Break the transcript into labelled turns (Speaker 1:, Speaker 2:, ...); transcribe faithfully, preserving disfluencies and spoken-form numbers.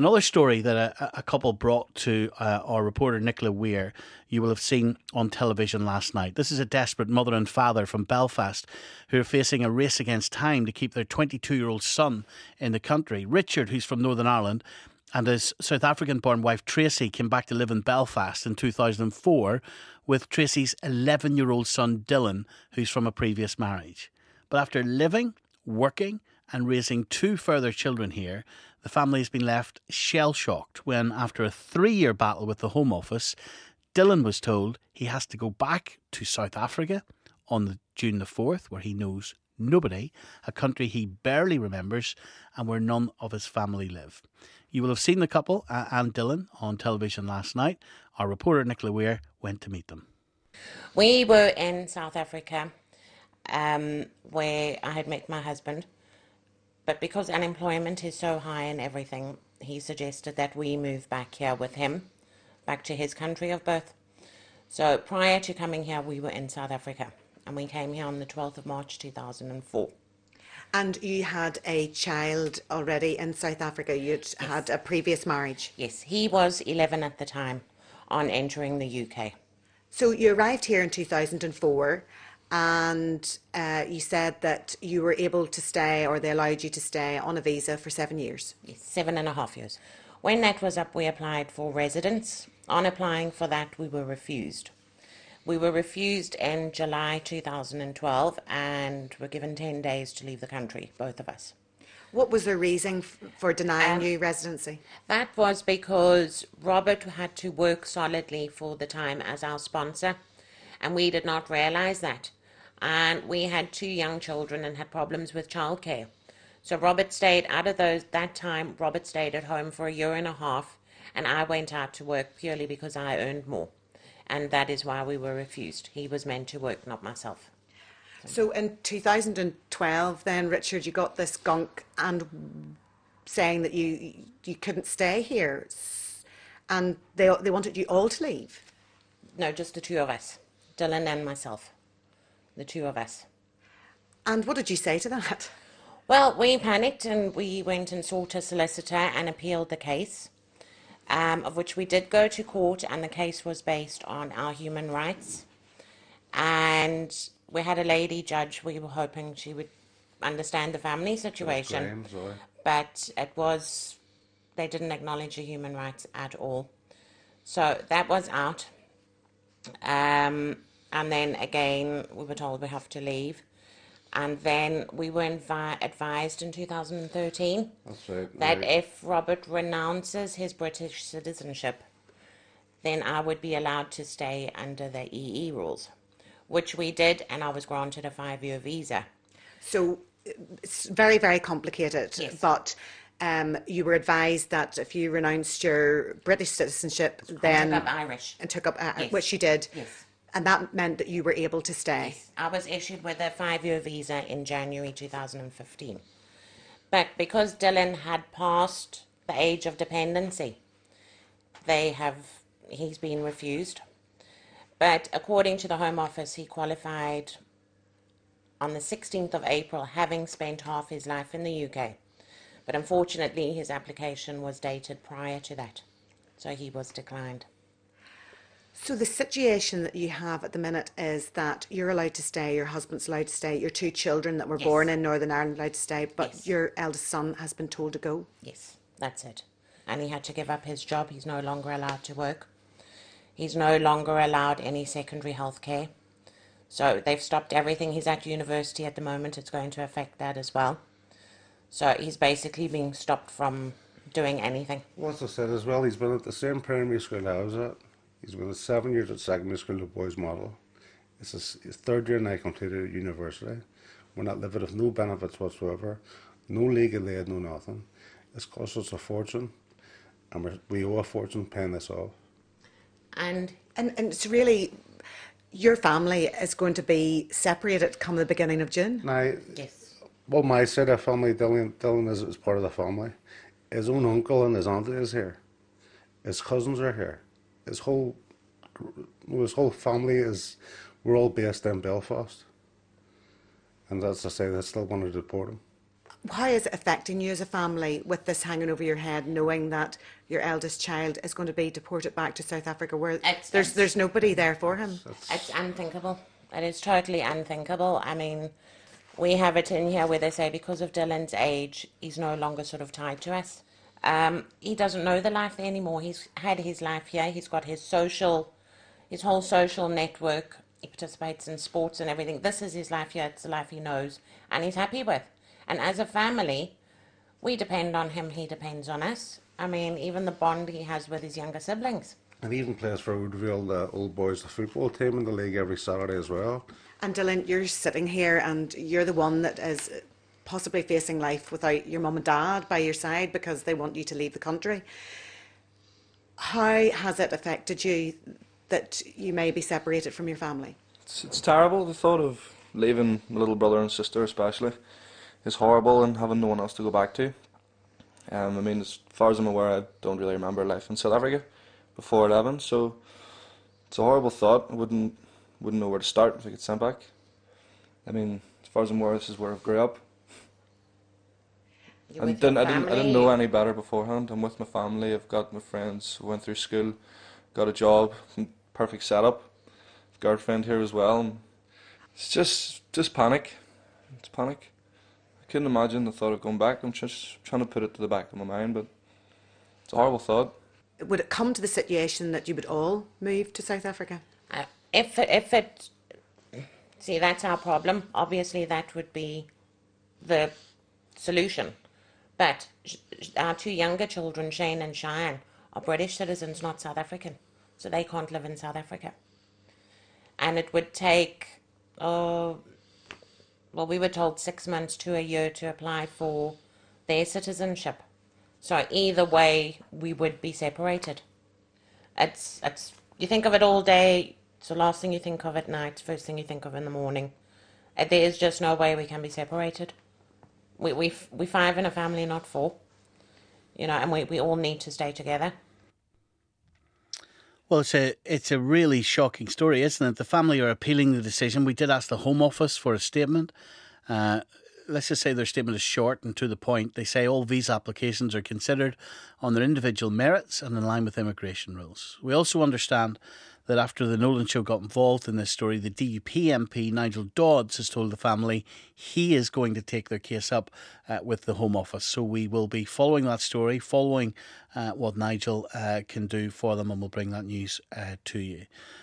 Speaker 1: Another story that a, a couple brought to uh, our reporter Nicola Weir, you will have seen on television last night. This is a desperate mother and father from Belfast who are facing a race against time to keep their twenty-two-year-old son in the country. Richard, who's from Northern Ireland, and his South African-born wife Tracy came back to live in Belfast in two thousand four with Tracy's eleven-year-old son Dylan, who's from a previous marriage. But after living, working and raising two further children here, the family has been left shell-shocked when, after a three-year battle with the Home Office, Dylan was told he has to go back to South Africa on the June the fourth, where he knows nobody, a country he barely remembers, and where none of his family live. You will have seen the couple uh, and Dylan on television last night. Our reporter Nicola Weir went to meet them.
Speaker 2: We were in South Africa, um, where I had met my husband. But because unemployment is so high and everything, he suggested that we move back here with him, back to his country of birth. So prior to coming here, we were in South Africa, and we came here on the twelfth of March two thousand four.
Speaker 3: And you had a child already in South Africa. You'd
Speaker 2: Yes.
Speaker 3: had a previous marriage.
Speaker 2: Yes, he was eleven at the time on entering the U K.
Speaker 3: So you arrived here in two thousand four, and uh, you said that you were able to stay, or they allowed you to stay on a visa for seven years.
Speaker 2: Yes, seven and a half years. When that was up, we applied for residence. On applying for that, we were refused. We were refused in July two thousand twelve and were given ten days to leave the country, both of us.
Speaker 3: What was the reason f- for denying
Speaker 2: Um,
Speaker 3: you residency?
Speaker 2: That was because Robert had to work solidly for the time as our sponsor, and we did not realise that. And we had two young children and had problems with childcare. So Robert stayed out of those that time. Robert stayed at home for a year and a half, and I went out to work purely because I earned more, and that is why we were refused. He was meant to work, not myself.
Speaker 3: So in two thousand twelve, then, Richard, you got this gunk and saying that you you couldn't stay here, S- and they they wanted you all to leave.
Speaker 2: No, just the two of us, Dylan and myself, the two of us.
Speaker 3: And what did you say to that?
Speaker 2: Well, we panicked and we went and sought a solicitor and appealed the case, um, of which we did go to court, and the case was based on our human rights. And we had a lady judge. We were hoping she would understand the family situation,
Speaker 4: Claims, or-
Speaker 2: but it was, they didn't acknowledge the human rights at all. So that was out. Um, and then again, we were told we have to leave. And then we were invi- advised in two thousand thirteen
Speaker 4: That's right.
Speaker 2: that
Speaker 4: right.
Speaker 2: if Robert renounces his British citizenship, then I would be allowed to stay under the E E rules, which we did, and I was granted a five-year visa.
Speaker 3: So it's very, very complicated.
Speaker 2: Yes.
Speaker 3: But um, you were advised that if you renounced your British citizenship, then
Speaker 2: Took up Irish.
Speaker 3: and took up, uh,
Speaker 2: Yes.
Speaker 3: which you did,
Speaker 2: Yes.
Speaker 3: and that meant that you were able to stay.
Speaker 2: I was issued with a five-year visa in January two thousand fifteen. But because Dylan had passed the age of dependency, they have, he's been refused. But according to the Home Office, he qualified on the sixteenth of April, having spent half his life in the U K. But unfortunately, his application was dated prior to that, so he was declined.
Speaker 3: So the situation that you have at the minute is that you're allowed to stay, your husband's allowed to stay, your two children that were
Speaker 2: Yes.
Speaker 3: born in Northern Ireland allowed to stay, but
Speaker 2: Yes.
Speaker 3: your eldest son has been told to go.
Speaker 2: Yes, that's it. And he had to give up his job. He's no longer allowed to work. He's no longer allowed any secondary health care. So they've stopped everything. He's at university at the moment. It's going to affect that as well. So he's basically being stopped from doing anything.
Speaker 4: What's I said as well, he's been at the same primary school I was at. He's been at seven years at secondary school, the boys' model. It's his, his third year now completed at university. We're not living with no benefits whatsoever, no legal aid, no nothing. It's cost us a fortune, and we're, we owe a fortune paying this off.
Speaker 2: And
Speaker 3: And, and it's really, your family is going to be separated come the beginning of June.
Speaker 4: Now,
Speaker 2: yes,
Speaker 4: well, my side of the family, Dylan, Dylan is, is part of the family. His own uncle and his auntie is here. His cousins are here. His whole, his whole family is, we're all based in Belfast. And as I say, they still want to deport him.
Speaker 3: How is it affecting you as a family with this hanging over your head, knowing that your eldest child is going to be deported back to South Africa, where
Speaker 2: It's-
Speaker 3: there's
Speaker 2: it's-
Speaker 3: there's nobody there for him?
Speaker 2: It's unthinkable. It is totally unthinkable. I mean, we have it in here where they say because of Dylan's age, he's no longer sort of tied to us. Um, he doesn't know the life there anymore. He's had his life here. He's got his social, his whole social network. He participates in sports and everything. This is his life here. It's the life he knows and he's happy with. And as a family, we depend on him. He depends on us. I mean, even the bond he has with his younger siblings.
Speaker 4: And he even plays for Woodville, the old boys, the football team in the league every Saturday as well.
Speaker 3: And Dylan, you're sitting here and you're the one that is possibly facing life without your mum and dad by your side because they want you to leave the country. How has it affected you that you may be separated from your family?
Speaker 5: It's, it's terrible. The thought of leaving my little brother and sister especially is horrible, and having no one else to go back to. Um, I mean, as far as I'm aware, I don't really remember life in South Africa before eleven, so it's a horrible thought. I wouldn't wouldn't know where to start if I get sent back. I mean, as far as I'm aware, this is where I grew up.
Speaker 2: You're
Speaker 5: I
Speaker 2: with your
Speaker 5: didn't, I didn't, I didn't know
Speaker 2: family.
Speaker 5: any better beforehand. I'm with my family. I've got my friends. Went through school, got a job, perfect setup. Girlfriend here as well. And it's just, just panic. It's panic. I couldn't imagine the thought of going back. I'm just trying to put it to the back of my mind, but it's a horrible thought.
Speaker 3: Would it come to the situation that you would all move to South Africa?
Speaker 2: Uh, if it, if it, see, that's our problem. Obviously, that would be the solution. But sh- sh- our two younger children, Shane and Cheyenne, are British citizens, not South African, so they can't live in South Africa. And it would take, oh, well, we were told six months to a year to apply for their citizenship. So either way, we would be separated. It's it's you think of it all day. It's the last thing you think of at night. First thing you think of in the morning. Uh, There is just no way we can be separated. We we f- we five in a family, not four. You know, and we, we all need to stay together.
Speaker 1: Well, it's a it's a really shocking story, isn't it? The family are appealing the decision. We did ask the Home Office for a statement. Uh, let's just say their statement is short and to the point. They say all visa applications are considered on their individual merits and in line with immigration rules. We also understand that after the Nolan Show got involved in this story, the D U P M P Nigel Dodds has told the family he is going to take their case up uh, with the Home Office. So we will be following that story, following uh, what Nigel uh, can do for them, and we'll bring that news uh, to you.